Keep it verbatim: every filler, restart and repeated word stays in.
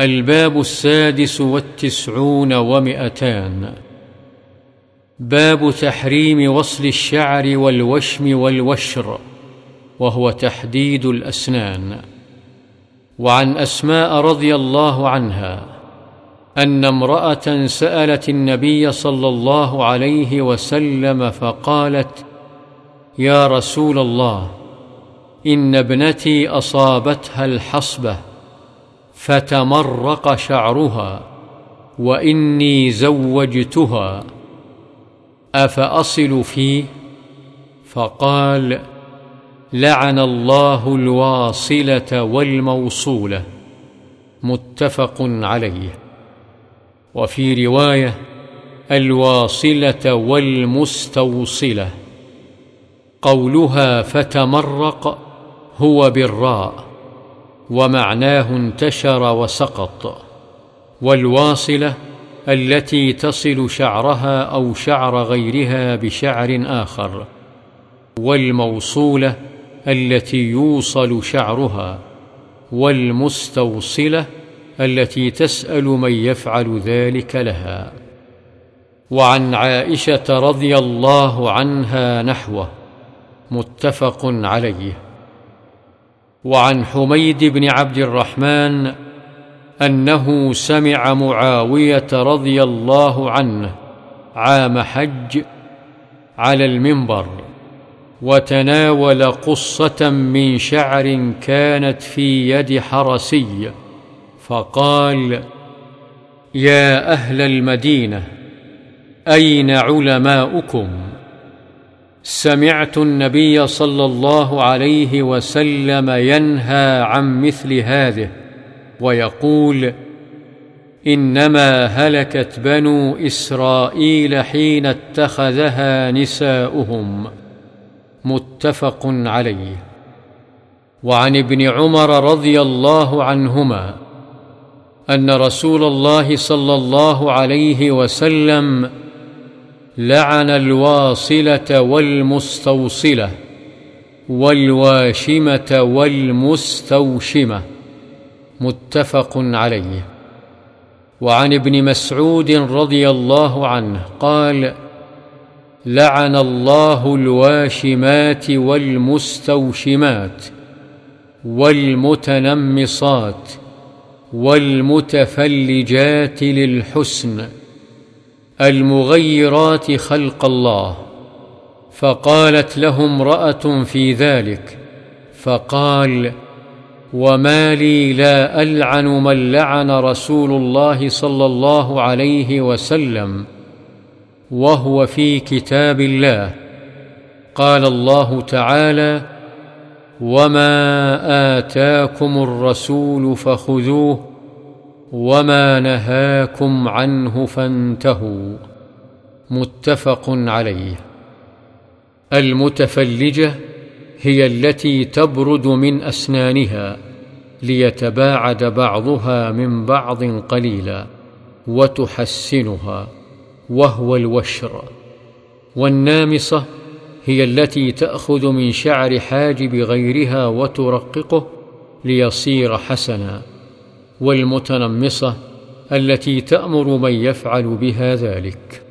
الباب السادس والتسعون ومئتان. باب تحريم وصل الشعر والوشم والوشر، وهو تحديد الأسنان. وعن أسماء رضي الله عنها أن امرأة سألت النبي صلى الله عليه وسلم فقالت: يا رسول الله، إن ابنتي أصابتها الحصبة فتمرق شعرها وإني زوجتها، أفأصل فيه؟ فقال: لعن الله الواصلة والموصولة. متفق عليه. وفي رواية: الواصلة والمستوصلة. قولها فتمرق هو بالراء، ومعناه انتشر وسقط. والواصلة التي تصل شعرها أو شعر غيرها بشعر آخر، والموصولة التي يوصل شعرها، والمستوصلة التي تسأل من يفعل ذلك لها. وعن عائشة رضي الله عنها نحوه. متفق عليه. وعن حميد بن عبد الرحمن أنه سمع معاوية رضي الله عنه عام حج على المنبر وتناول قصة من شعر كانت في يد حرسي، فقال: يا أهل المدينة، أين علماؤكم؟ سمعت النبي صلى الله عليه وسلم ينهى عن مثل هذه ويقول: إنما هلكت بنو إسرائيل حين اتخذها نساؤهم. متفق عليه. وعن ابن عمر رضي الله عنهما أن رسول الله صلى الله عليه وسلم لعن الواصلة والمستوصلة والواشمة والمستوشمة. متفق عليه. وعن ابن مسعود رضي الله عنه قال: لعن الله الواشمات والمستوشمات والمتنمصات والمتفلجات للحسن المغيرات خلق الله. فقالت له امرأة في ذلك، فقال: وما لي لا ألعن من لعن رسول الله صلى الله عليه وسلم وهو في كتاب الله. قال الله تعالى: وما آتاكم الرسول فخذوه وما نهاكم عنه فانتهوا. متفق عليه. المتفلجة هي التي تبرد من أسنانها ليتباعد بعضها من بعض قليلا وتحسنها، وهو الوشر. والنامصة هي التي تأخذ من شعر حاجب غيرها وترققه ليصير حسنا. والمتنمصة التي تأمر من يفعل بها ذلك.